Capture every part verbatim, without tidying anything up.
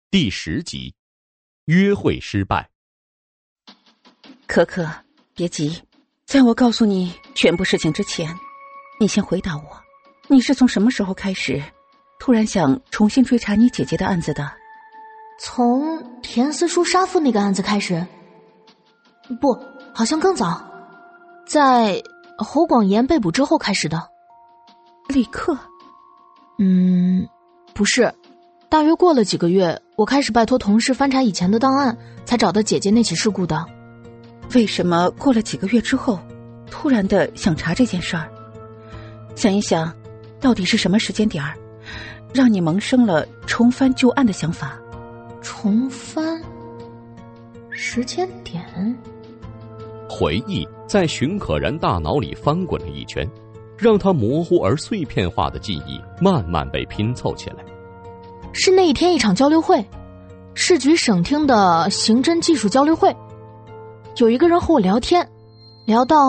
第十集，约会失败。 可可，别急，在我告诉你全部事情之前，你先回答我，你是从什么时候开始突然想重新追查你姐姐的案子的？ 从田思书杀父那个案子开始？不，好像更早，在侯广言被捕之后开始的。 立刻？ 嗯，不是，大约过了几个月，我开始拜托同事翻查以前的档案，才找到姐姐那起事故的。 为什么过了几个月之后突然的想查这件事儿？想一想，到底是什么时间点儿让你萌生了重翻旧案的想法？ 重翻时间点？ 回忆在荀可然大脑里翻滚了一圈，让他模糊而碎片化的记忆慢慢被拼凑起来。 是那一天一场交流会，市局省厅的刑侦技术交流会，有一个人和我聊天，聊到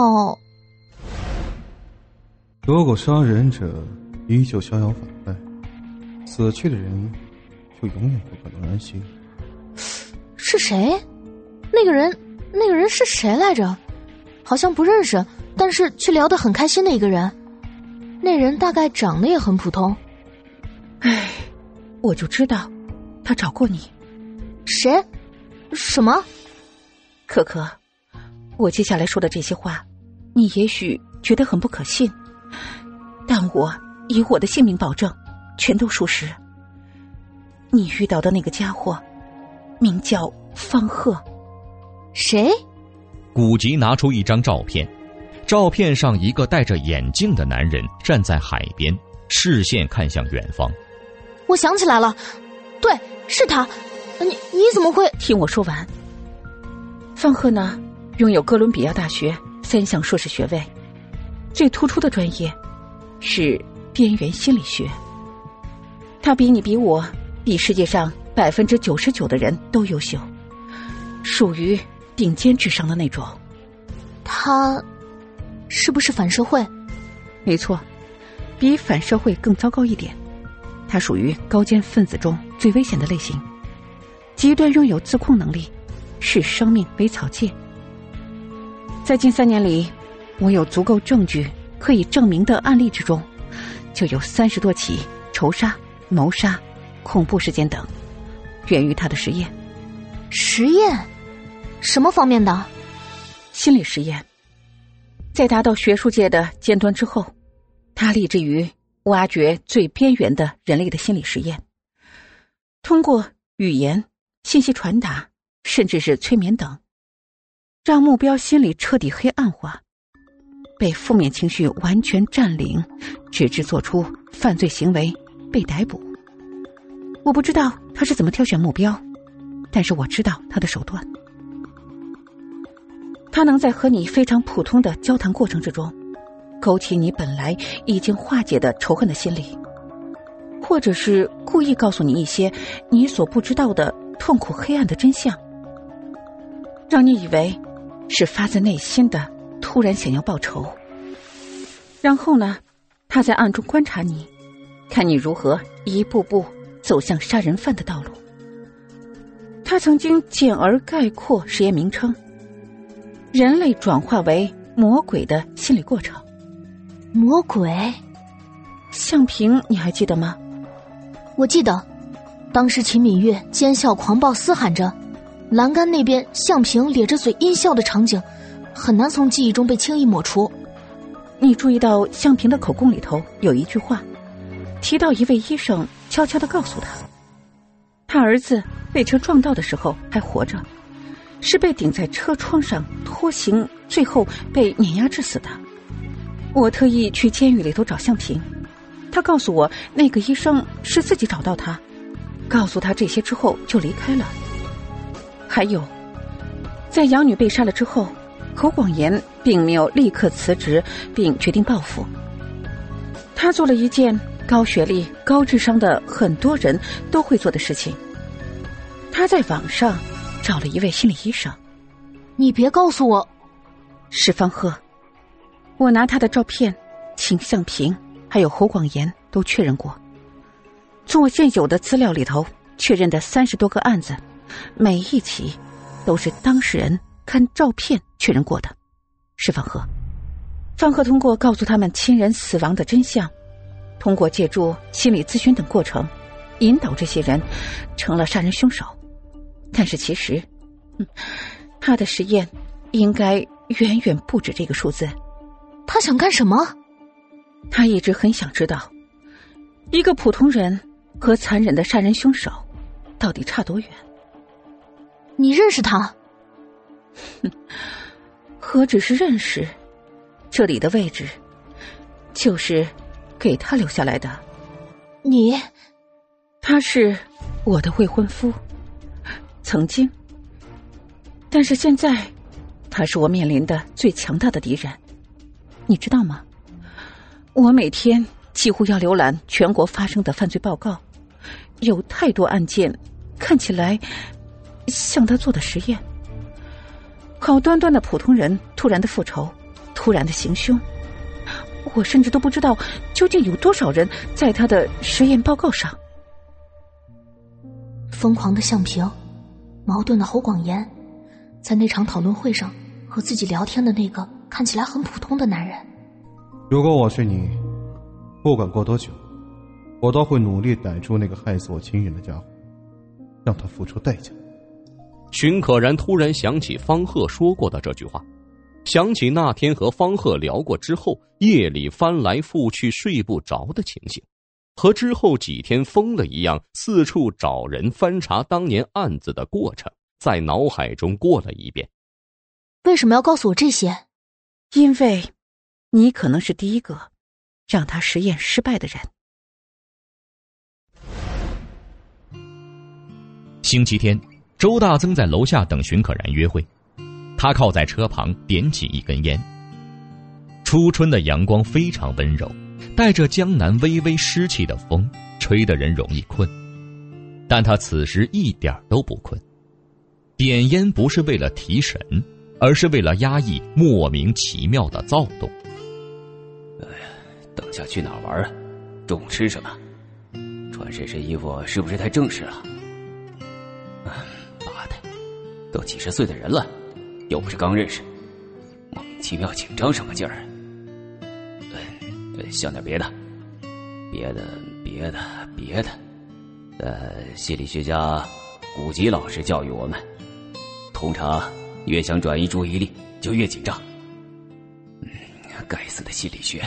如果杀人者依旧逍遥法外，死去的人就永远不可能安息。 是谁？那个人那个人是谁来着？好像不认识，但是却聊得很开心的一个人。那人大概长得也很普通。 唉，我就知道他找过你。 谁？什么？ 可可，我接下来说的这些话你也许觉得很不可信，但我以我的性命保证，全都属实。你遇到的那个家伙名叫方鹤。 谁？ 古籍拿出一张照片，照片上一个戴着眼镜的男人站在海边，视线看向远方。 我想起来了，对，是他。你你怎么会？ 听我说完。方鹤呢，拥有哥伦比亚大学三项硕士学位，最突出的专业是边缘心理学。他比你比我比世界上百分之九十九的人都优秀，属于顶尖智商的那种。 他是不是反社会？ 没错，比反社会更糟糕一点。他属于高尖分子中最危险的类型，极端拥有自控能力，视生命为草芥。在近三年里，我有足够证据可以证明的案例之中，就有三十多起仇杀、谋杀、恐怖事件等，源于他的实验。 实验？什么方面的？ 心理实验。在达到学术界的尖端之后，他立志于挖掘最边缘的人类的心理实验，通过语言、信息传达，甚至是催眠等，让目标心理彻底黑暗化，被负面情绪完全占领，直至做出犯罪行为被逮捕。我不知道他是怎么挑选目标，但是我知道他的手段。他能在和你非常普通的交谈过程之中，勾起你本来已经化解的仇恨的心理，或者是故意告诉你一些你所不知道的痛苦黑暗的真相，让你以为是发自内心的突然想要报仇。然后呢，他在暗中观察你，看你如何一步步走向杀人犯的道路。他曾经简而概括实验名称：人类转化为魔鬼的心理过程。 魔鬼？ 向平你还记得吗？ 我记得，当时秦敏月奸笑狂暴嘶喊着，栏杆那边向平咧着嘴阴笑的场景，很难从记忆中被轻易抹除。 你注意到向平的口供里头有一句话，提到一位医生悄悄地告诉他，他儿子被车撞到的时候还活着，是被顶在车窗上拖行，最后被碾压致死的。我特意去监狱里头找向平，他告诉我那个医生是自己找到他，告诉他这些之后就离开了。还有，在养女被杀了之后，侯广言并没有立刻辞职并决定报复，他做了一件高学历高智商的很多人都会做的事情，他在网上找了一位心理医生。 你别告诉我是方鹤。我拿他的照片请向平还有侯广言都确认过，从我现有的资料里头确认的三十多个案子，每一起都是当事人看照片确认过的，是方鹤。方鹤通过告诉他们亲人死亡的真相，通过借助心理咨询等过程，引导这些人成了杀人凶手。但是其实，嗯，他的实验应该远远不止这个数字。 他想干什么？ 他一直很想知道，一个普通人和残忍的杀人凶手到底差多远。 你认识他？ 哼，何止是认识，这里的位置就是给他留下来的。 你， 他是我的未婚夫，曾经，但是现在他是我面临的最强大的敌人，你知道吗？我每天几乎要浏览全国发生的犯罪报告，有太多案件看起来像他做的实验。好端端的普通人突然的复仇，突然的行凶，我甚至都不知道究竟有多少人在他的实验报告上。 疯狂的向平，矛盾的侯广言，在那场讨论会上和自己聊天的那个看起来很普通的男人。 如果我是你，不管过多久，我都会努力逮住那个害死我亲人的家伙，让他付出代价。 荀可然突然想起方鹤说过的这句话，想起那天和方鹤聊过之后夜里翻来覆去睡不着的情形，和之后几天疯了一样四处找人翻查当年案子的过程在脑海中过了一遍。 为什么要告诉我这些？ 因为你可能是第一个让他实验失败的人。 星期天，周大增在楼下等荀可然约会，他靠在车旁点起一根烟。初春的阳光非常温柔，带着江南微微湿气的风，吹得人容易困。但他此时一点都不困。点烟不是为了提神，而是为了压抑莫名其妙的躁动。 哎呀，等下去哪儿玩啊？中午吃什么？穿这身衣服是不是太正式了？啊，妈的，都几十岁的人了，又不是刚认识，莫名其妙紧张什么劲儿？呃，想点别的，别的，别的，别的。呃，心理学家古籍老师教育我们，通常越想转移注意力，就越紧张。嗯，该死的心理学。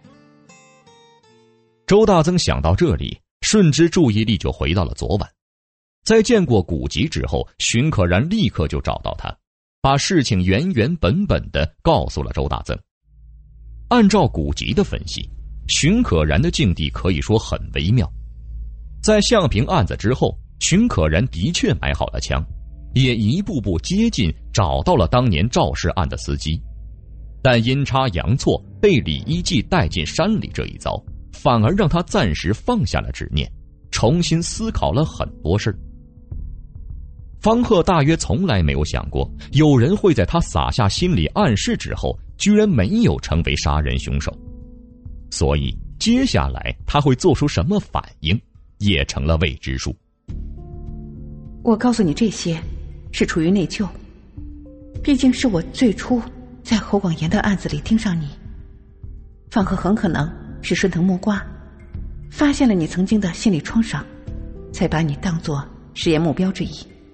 周大增想到这里，瞬之注意力就回到了昨晚。在见过古籍之后，荀可然立刻就找到他，把事情原原本本的告诉了周大增。按照古籍的分析，荀可然的境地可以说很微妙。在向平案子之后，荀可然的确买好了枪，也一步步接近找到了当年肇事案的司机，但阴差阳错被李一季带进山里这一遭，反而让他暂时放下了执念，重新思考了很多事。方鹤大约从来没有想过，有人会在他撒下心理暗示之后，居然没有成为杀人凶手。所以接下来他会做出什么反应，也成了未知数。 我告诉你这些，是出于内疚。毕竟是我最初在侯广言的案子里盯上你，方鹤很可能是顺藤摸瓜，发现了你曾经的心理创伤，才把你当作实验目标之一。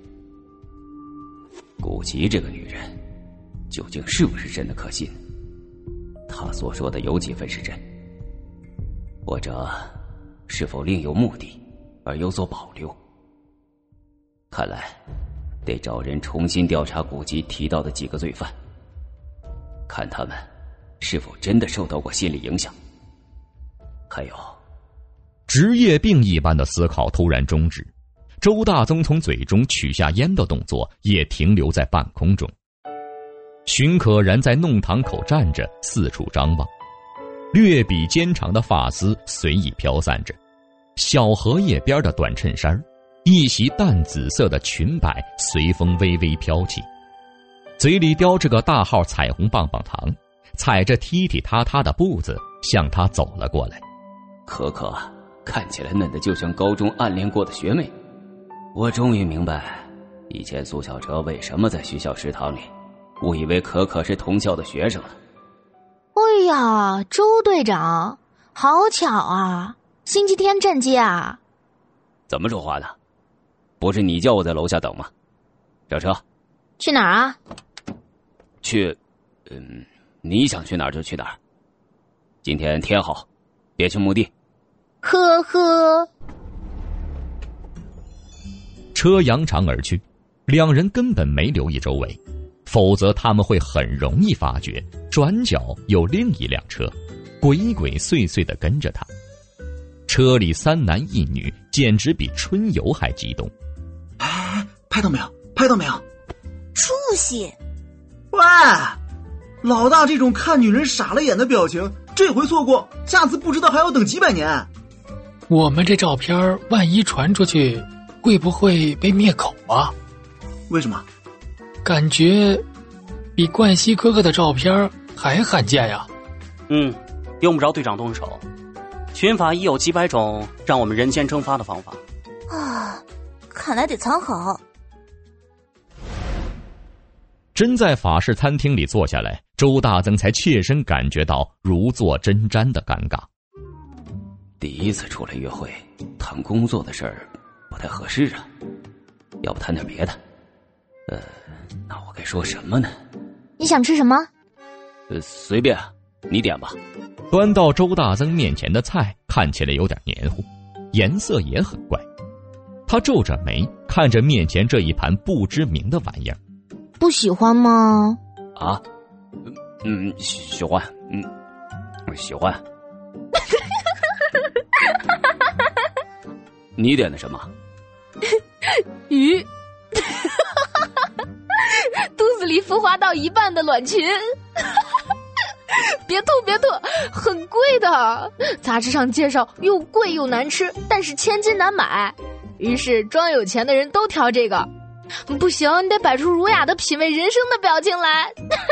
古籍这个女人究竟是不是真的可信？她所说的有几分是真，或者是否另有目的而有所保留？看来得找人重新调查古籍提到的几个罪犯，看他们是否真的受到过心理影响。还有， 职业病一般的思考突然终止，周大增从嘴中取下烟的动作也停留在半空中。荀可然在弄堂口站着，四处张望，略比肩长的发丝随意飘散着，小荷叶边的短衬衫，一袭淡紫色的裙摆随风微微飘起，嘴里叼着个大号彩虹棒棒糖，踩着踢踢踏踏的步子向他走了过来。 可可看起来嫩得就像高中暗恋过的学妹， 我终于明白，以前苏小哲为什么在学校食堂里误以为可可是同校的学生了。 哎呀，周队长，好巧啊！星期天站街啊？ 怎么说话的？不是你叫我在楼下等吗？上车。 去哪儿啊？ 去，嗯，你想去哪儿就去哪儿。今天天好，别去墓地。 呵呵。 车扬长而去，两人根本没留意周围，否则他们会很容易发觉转角有另一辆车鬼鬼祟祟地跟着他。车里三男一女简直比春游还激动。 哎，拍到没有？拍到没有？ 出息！ 喂，老大这种看女人傻了眼的表情，这回错过，下次不知道还要等几百年。 我们这照片万一传出去，会不会被灭口啊？ 为什么？ 感觉比冠希哥哥的照片还罕见呀。 嗯，用不着队长动手，群法已有几百种让我们人间蒸发的方法啊，看来得藏好。 真在法式餐厅里坐下来，周大增才切身感觉到如坐针毡的尴尬。 第一次出来约会，谈工作的事儿不太合适啊，要不谈点别的？呃，那我该说什么呢？ 你想吃什么？ 呃，随便，你点吧。 端到周大增面前的菜看起来有点黏糊，颜色也很怪。他皱着眉看着面前这一盘不知名的玩意儿。 不喜欢吗？ 啊，嗯，喜欢，嗯，喜欢。你点的什么？ 鱼。肚子里孵化到一半的卵群。别吐别吐，很贵的，杂志上介绍又贵又难吃，但是千金难买，于是装有钱的人都挑这个。不行，你得摆出儒雅的品味人生的表情来。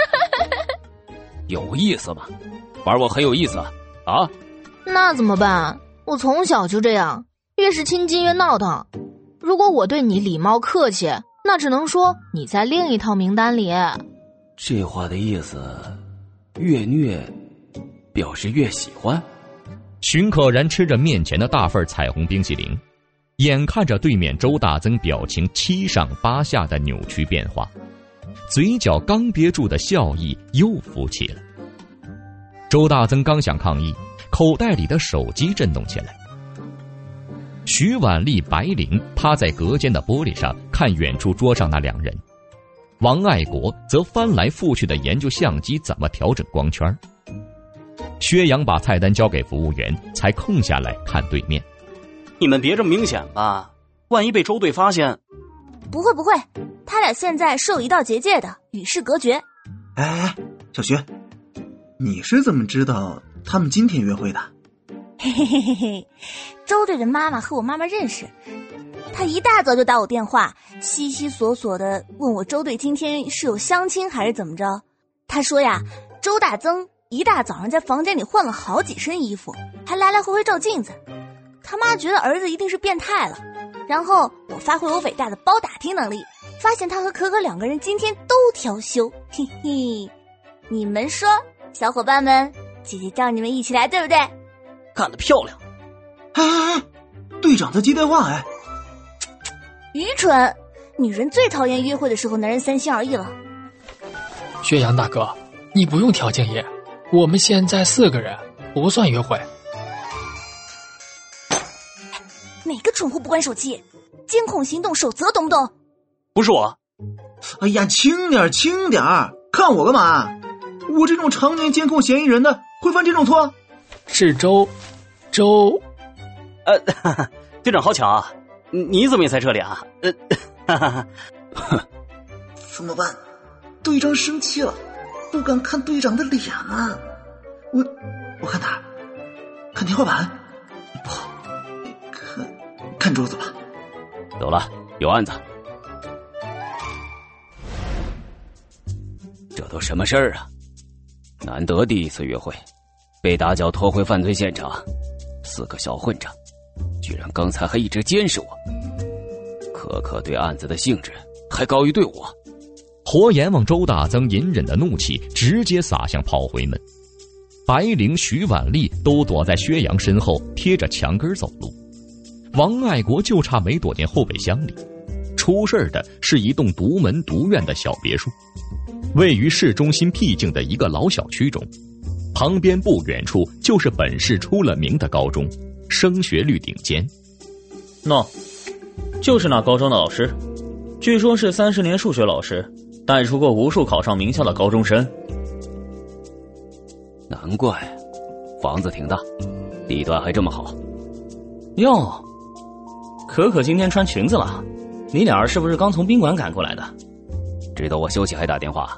有意思吗？玩我很有意思啊！ 那怎么办？我从小就这样，越是亲近越闹腾。如果我对你礼貌客气，那只能说你在另一套名单里。 这话的意思，越虐表示越喜欢。 荀可然吃着面前的大份彩虹冰淇淋，眼看着对面周大增表情七上八下的扭曲变化，嘴角刚憋住的笑意又浮起了。周大增刚想抗议，口袋里的手机震动起来。徐婉丽、白灵趴在隔间的玻璃上看远处桌上那两人，王爱国则翻来覆去的研究相机怎么调整光圈。薛洋把菜单交给服务员，才空下来看对面。 你们别这么明显吧，万一被周队发现。 不会不会，他俩现在是有一道结界的，与世隔绝。 哎，小徐，你是怎么知道他们今天约会的？ 嘿嘿嘿嘿嘿，周队的妈妈和我妈妈认识，她一大早就打我电话，稀稀索索的问我周队今天是有相亲还是怎么着。她说呀，周大增一大早上在房间里换了好几身衣服，还来来回回照镜子。他妈觉得儿子一定是变态了，然后我发挥我伟大的包打听能力，发现他和可可两个人今天都调休。嘿嘿，你们说，小伙伴们，姐姐叫你们一起来，对不对？ 干得漂亮！ 哎哎哎，队长在接电话哎！ 愚蠢，女人最讨厌约会的时候男人三心二意了。 薛洋大哥，你不用调静音，我们现在四个人，不算约会。 哪个蠢货不关手机？监控行动守则，懂不懂？ 不是我。 哎呀，轻点轻点，看我干嘛？我这种常年监控嫌疑人的会犯这种错？ 是周周呃哈哈，队长好巧啊，你怎么也在这里啊？呃哈哈哈， 怎么办？队长生气了，不敢看队长的脸了。我我看哪儿？看天花板？不好，看看桌子吧。 走了，有案子。这都什么事儿啊？难得第一次约会，被打脚拖回犯罪现场，四个小混账，居然刚才还一直监视我。可何可对案子的兴致还高于对我。 火眼望周大增隐忍的怒气直接洒向炮灰们。白灵、徐婉丽都躲在薛洋身后，贴着墙根走路。王爱国就差没躲进后备箱里。出事的是一栋独门独院的小别墅，位于市中心僻静的一个老小区中，旁边不远处就是本市出了名的高中，升学率顶尖。 喏，就是那高中的老师，据说是三十年数学老师，带出过无数考上名校的高中生。 难怪，房子挺大，地段还这么好。 哟，可可今天穿裙子了，你俩是不是刚从宾馆赶过来的？ 知道我休息还打电话？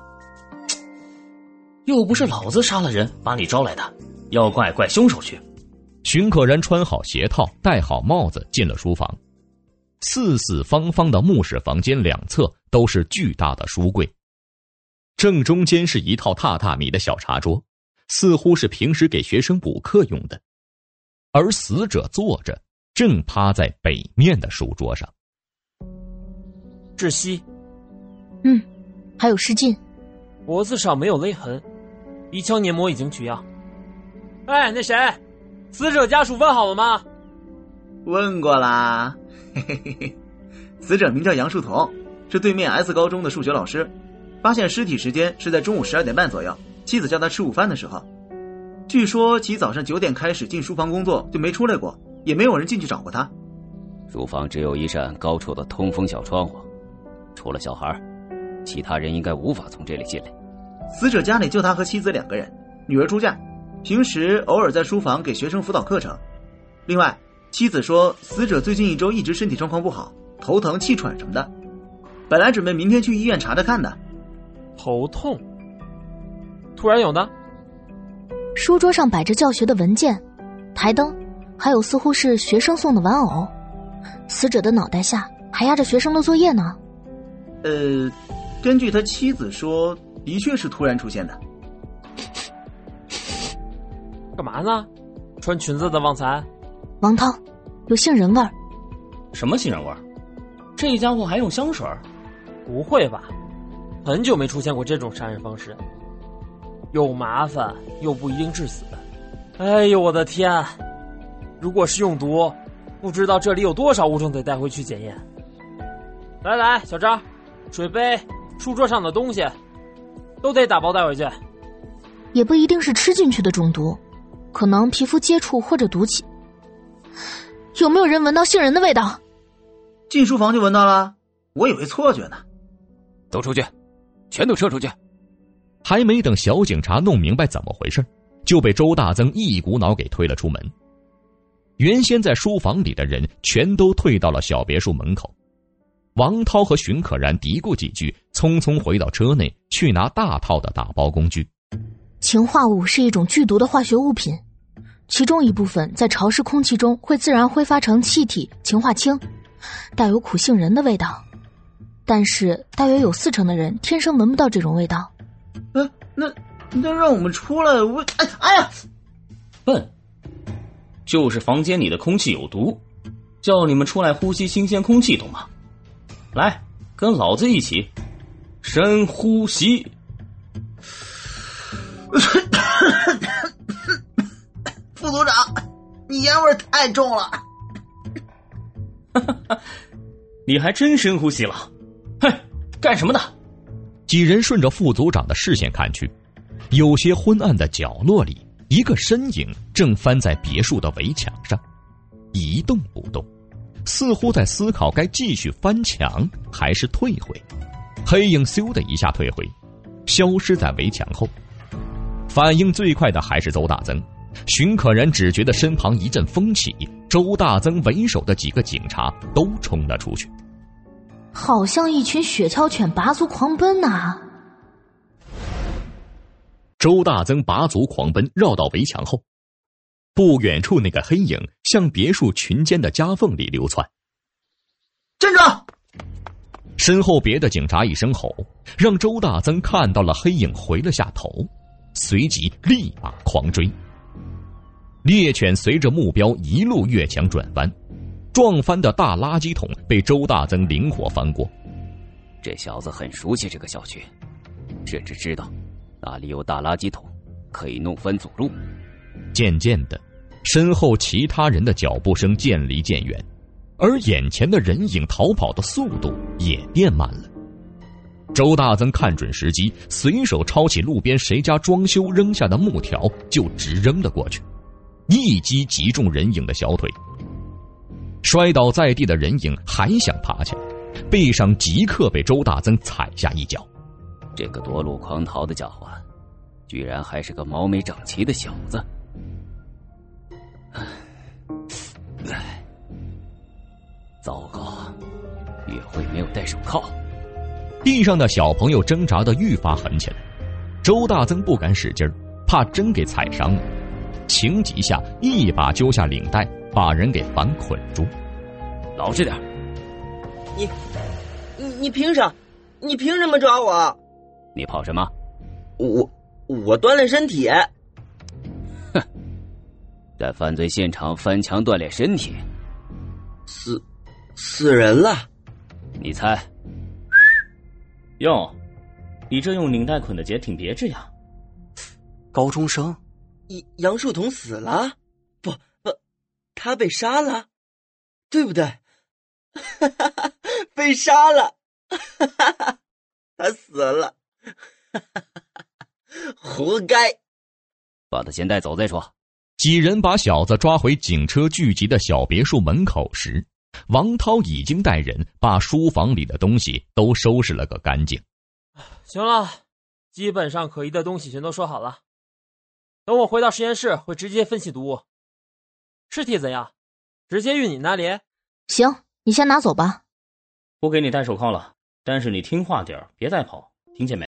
又不是老子杀了人把你招来的，要怪怪凶手去。 荀可然穿好鞋套，戴好帽子，进了书房。四四方方的木室房间两侧都是巨大的书柜，正中间是一套榻榻米的小茶桌，似乎是平时给学生补课用的。而死者坐着，正趴在北面的书桌上。 窒息， 嗯，还有失禁， 脖子上没有勒痕，鼻腔黏膜已经取样。哎，那谁，死者家属问好了吗？ 问过啦，嘿嘿嘿嘿。死者名叫杨树桐，是对面 S 高中的数学老师。发现尸体时间是在中午十二点半左右，妻子叫他吃午饭的时候。据说其早上九点开始进书房工作就没出来过，也没有人进去找过他。 书房只有一扇高处的通风小窗户，除了小孩，其他人应该无法从这里进来。 死者家里就他和妻子两个人，女儿出嫁，平时偶尔在书房给学生辅导课程。另外，妻子说死者最近一周一直身体状况不好，头疼气喘什么的，本来准备明天去医院查查看的。 头痛突然有呢？ 书桌上摆着教学的文件、台灯，还有似乎是学生送的玩偶。死者的脑袋下还压着学生的作业呢。 呃，根据他妻子说，的确是突然出现的。 干嘛呢？穿裙子的旺财？ 王涛，有杏仁味儿。 什么杏仁味儿？这家伙还用香水？ 不会吧，很久没出现过这种杀人方式，又麻烦又不一定致死。哎呦我的天，如果是用毒，不知道这里有多少物证得带回去检验。来来，小张，水杯、书桌上的东西都得打包带回去。 也不一定是吃进去的中毒，可能皮肤接触或者毒气。有没有人闻到杏仁的味道？ 进书房就闻到了，我以为错觉呢。 都出去，全都撤出去。 还没等小警察弄明白怎么回事，就被周大增一股脑给推了出门。原先在书房里的人全都退到了小别墅门口。王涛和荀可然嘀咕几句，匆匆回到车内去拿大套的打包工具。 氰化物是一种剧毒的化学物品，其中一部分在潮湿空气中会自然挥发成气体氰化氢，带有苦杏仁的味道。但是大约有四成的人天生闻不到这种味道。 呃，那那让我们出来，我哎哎呀！ 笨，就是房间里的空气有毒，叫你们出来呼吸新鲜空气，懂吗？来，跟老子一起深呼吸。 副组长，你烟味太重了。 你还真深呼吸了。嘿，干什么的？ 几人顺着副组长的视线看去，有些昏暗的角落里，一个身影正翻在别墅的围墙上，一动不动，似乎在思考该继续翻墙还是退回。黑影咻的一下退回，消失在围墙后。反应最快的还是周大增，荀可然只觉得身旁一阵风起，周大增为首的几个警察都冲了出去。 好像一群雪橇犬拔足狂奔呐、啊！ 周大增拔足狂奔，绕到围墙后，不远处那个黑影向别墅群间的夹缝里流窜。 站住！ 身后别的警察一声吼，让周大增看到了黑影回了下头，随即立马狂追。猎犬随着目标一路越墙转弯， 撞翻的大垃圾桶被周大增灵活翻过。 这小子很熟悉这个小区，甚至知道哪里有大垃圾桶，可以弄翻阻路。 渐渐的，身后其他人的脚步声渐离渐远，而眼前的人影逃跑的速度也变慢了。周大增看准时机，随手抄起路边谁家装修扔下的木条，就直扔了过去，一击击中人影的小腿。摔倒在地的人影还想爬起来，背上即刻被周大增踩下一脚。 这个夺路狂逃的家伙，居然还是个毛没整齐的小子。糟糕，约会没有戴手铐。 地上的小朋友挣扎得愈发狠起来，周大增不敢使劲儿，怕真给踩伤了。情急下，一把揪下领带，把人给反捆住。 老实点！ 你，你你凭啥？你凭什么抓我？ 你跑什么？ 我我锻炼身体。 哼，在犯罪现场翻墙锻炼身体， 死死人了？ 你猜？ 哟，你这用领带捆的结挺别致呀。 高中生？ 杨树桐死了？不不，他被杀了，对不对？被杀了，他死了，活该。 把他先带走再说。 几人把小子抓回警车聚集的小别墅门口时，王涛已经带人把书房里的东西都收拾了个干净。 行了，基本上可疑的东西全都说好了。等我回到实验室会直接分析毒物。尸体怎样？直接运你那里？ 行，你先拿走吧。 不给你戴手铐了，但是你听话点，别再跑，听见没？